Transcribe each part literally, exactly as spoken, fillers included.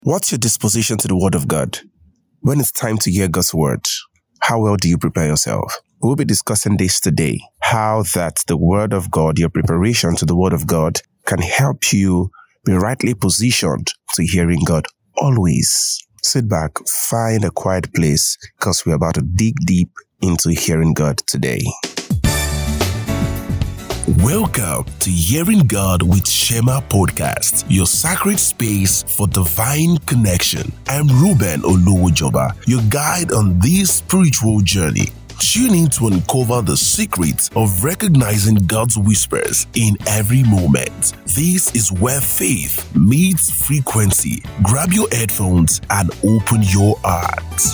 What's your disposition to the Word of God? When it's time to hear God's Word, how well do you prepare yourself? We'll be discussing this today, how that the Word of God, your preparation to the Word of God, can help you be rightly positioned to hearing God always. Sit back, find a quiet place, because we're about to dig deep into hearing God today. Welcome to Hearing God with Shema Podcast, your sacred space for divine connection. I'm Ruben Oluwajoba, your guide on this spiritual journey. Tune in to uncover the secrets of recognizing God's whispers in every moment. This is where faith meets frequency. Grab your headphones and open your heart.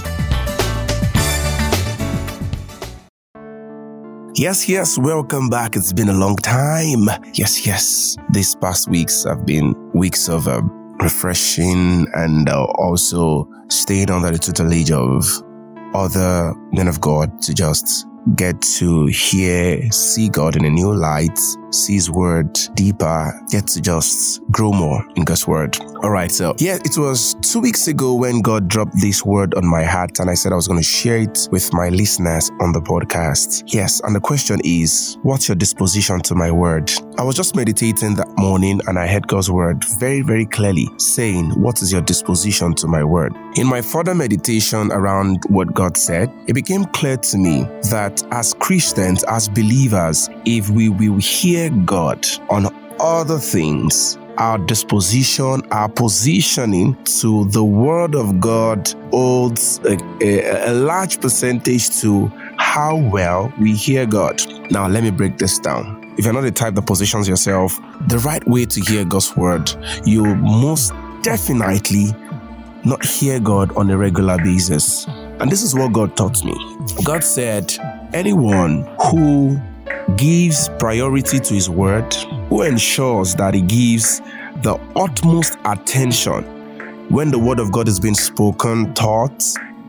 Yes, yes, welcome back. It's been a long time. Yes, yes. These past weeks have been weeks of uh, refreshing and uh, also staying under the tutelage of other men of God to just get to hear, see God in a new light, see His Word deeper, get to just grow more in God's Word. All right, so yeah, it was two weeks ago when God dropped this word on my heart, and I said I was going to share it with my listeners on the podcast. Yes, and the question is, what's your disposition to my word? I was just meditating that morning, and I heard God's word very, very clearly saying, what is your disposition to my word? In my further meditation around what God said, it became clear to me that as Christians, as believers, if we will hear God on other things, our disposition, our positioning to the Word of God holds a, a, a large percentage to how well we hear God. Now, let me break this down. If you're not the type that positions yourself the right way to hear God's Word, you most definitely not hear God on a regular basis. And this is what God taught me. God said, anyone who gives priority to His word, who ensures that he gives the utmost attention when the word of God is being spoken, taught,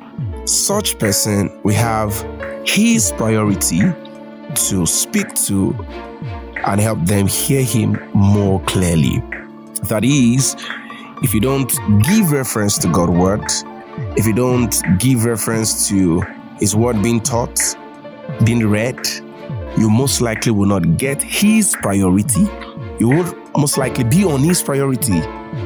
such person we have his priority to speak to and help them hear Him more clearly. That is, if you don't give reference to God's word, if you don't give reference to His word being taught, being read, you most likely will not get His priority. You will most likely be on His priority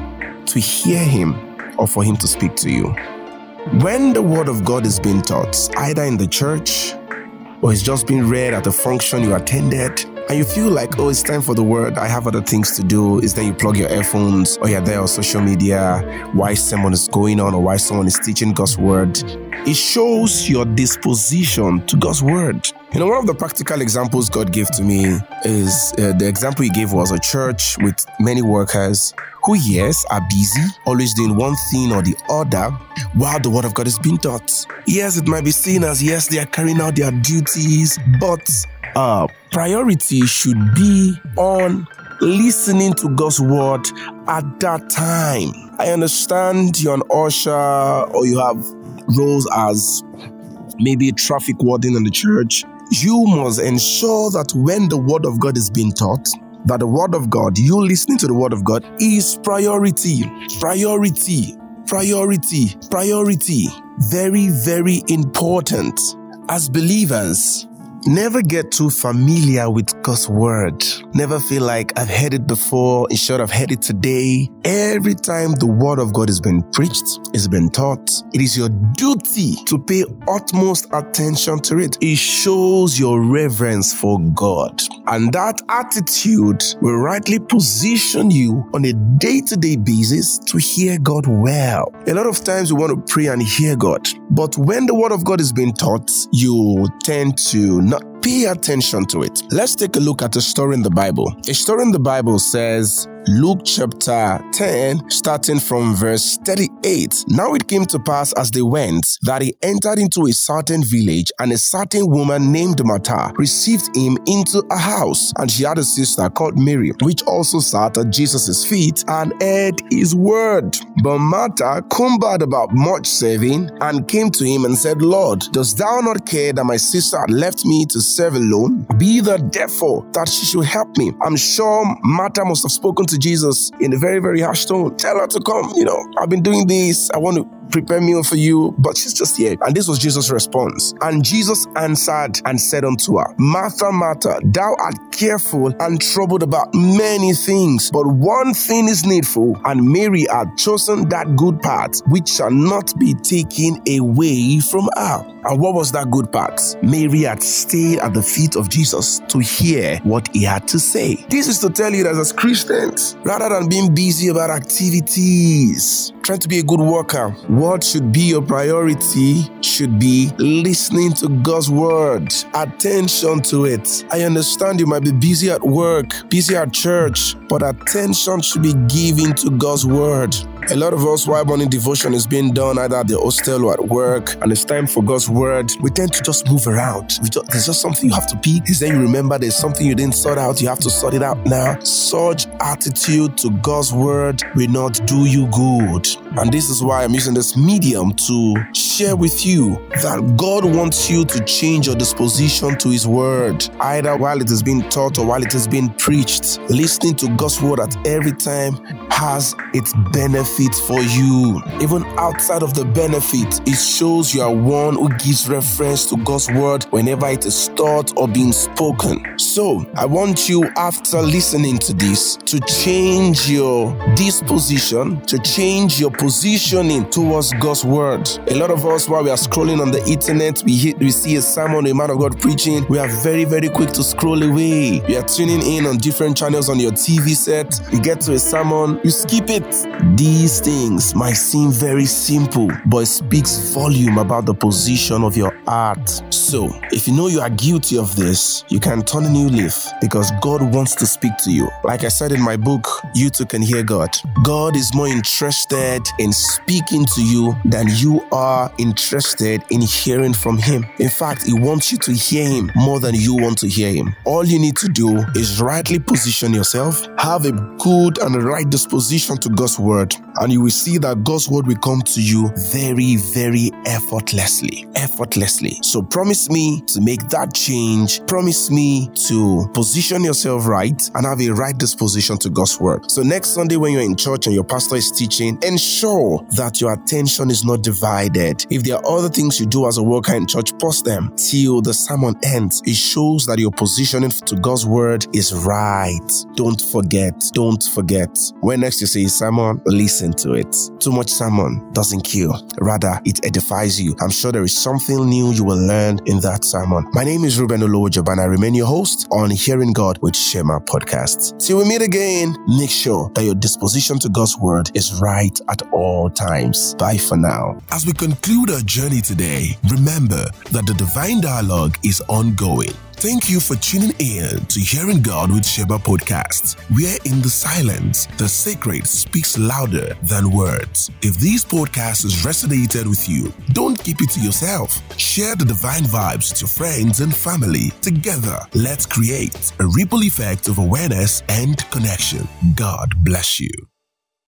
to hear Him or for Him to speak to you. When the Word of God is being taught, either in the church or it's just being read at a function you attended, and you feel like, oh, it's time for the word, I have other things to do, is then you plug your earphones or you're there on social media while someone is going on or while someone is teaching God's word. It shows your disposition to God's word. You know, one of the practical examples God gave to me is uh, the example He gave was a church with many workers who, yes, are busy, always doing one thing or the other while the word of God is being taught. Yes, it might be seen as, yes, they are carrying out their duties, but uh, priority should be on listening to God's word at that time. I understand you're an usher or you have roles as maybe a traffic warden in the church. You must ensure that when the word of God is being taught, that the word of God, you listening to the word of God, is priority, priority, priority, priority. Very, very important. As believers, never get too familiar with God's word. Never feel like I've heard it before, in short, I've heard it today. Every time the word of God is being preached, is being taught, it is your duty to pay utmost attention to it. It shows your reverence for God. And that attitude will rightly position you on a day-to-day basis to hear God well. A lot of times we want to pray and hear God, but when the word of God is being taught, you tend to not pay attention to it. Let's take a look at a story in the Bible. A story in the Bible says, Luke chapter ten, starting from verse thirty-eight. Now it came to pass as they went, that he entered into a certain village, and a certain woman named Martha received him into a house. And she had a sister called Mary, which also sat at Jesus' feet and heard his word. But Martha cumbered about much serving, and came to him and said, Lord, dost thou not care that my sister had left me to serve alone? Be thou therefore that she should help me. I'm sure Martha must have spoken to to Jesus in a very, very harsh tone. Tell her to come. You know, I've been doing this. I want to prepare meal for you, but she's just here. And this was Jesus' response. And Jesus answered and said unto her, Martha, Martha, thou art careful and troubled about many things, but one thing is needful, and Mary hath chosen that good part, which shall not be taken away from her. And what was that good part? Mary had stayed at the feet of Jesus to hear what he had to say. This is to tell you that as Christians, rather than being busy about activities, trying to be a good worker, what should be your priority should be listening to God's word, attention to it. I understand you might be busy at work, busy at church, but attention should be given to God's word. A lot of us, while morning devotion is being done either at the hostel or at work, and it's time for God's word, we tend to just move around. We just, there's just something you have to pick. Is then you remember there's something you didn't sort out, you have to sort it out now. Such attitude to God's word will not do you good. And this is why I'm using this medium to share with you that God wants you to change your disposition to His word, either while it is being taught or while it is being preached. Listening to God's word at every time has its benefits for you. Even outside of the benefit, it shows you are one who gives reference to God's word whenever it is taught or being spoken. So, I want you, after listening to this, to change your disposition, to change your positioning towards God's word. A lot of us, while we are scrolling on the internet, we hit, we see a sermon, a man of God preaching, we are very, very quick to scroll away. We are tuning in on different channels on your T V set. You get to a sermon, you skip it. These things might seem very simple, but it speaks volume about the position of your heart. So, if you know you are guilty of this, you can turn a new leaf because God wants to speak to you. Like I said in my book, You Too Can Hear God. God is more interested in speaking to you than you are interested in hearing from Him. In fact, He wants you to hear Him more than you want to hear Him. All you need to do is rightly position yourself, have a good and right disposition to God's word, and you will see that God's word will come to you very, very effortlessly. Effortlessly. So promise me to make that change. Promise me to position yourself right and have a right disposition to God's word. So next Sunday when you're in church and your pastor is teaching, ensure that your attention is not divided. If there are other things you do as a worker in church, pause them till the sermon ends. It shows that your positioning to God's word is right. Don't forget. Don't forget. When next you see a sermon, listen to it. Too much sermon doesn't kill. Rather, it edifies you. I'm sure there is something new you will learn in that sermon. My name is Ruben Olowojoba and I remain your host on Hearing God with Shema Podcast. Till we meet again, make sure that your disposition to God's word is right at all times. Bye for now. As we conclude our journey today, remember that the divine dialogue is ongoing. Thank you for tuning in to Hearing God with Shema Podcast, where in the silence, the sacred speaks louder than words. If this podcast has resonated with you, don't keep it to yourself. Share the divine vibes to friends and family. Together, let's create a ripple effect of awareness and connection. God bless you.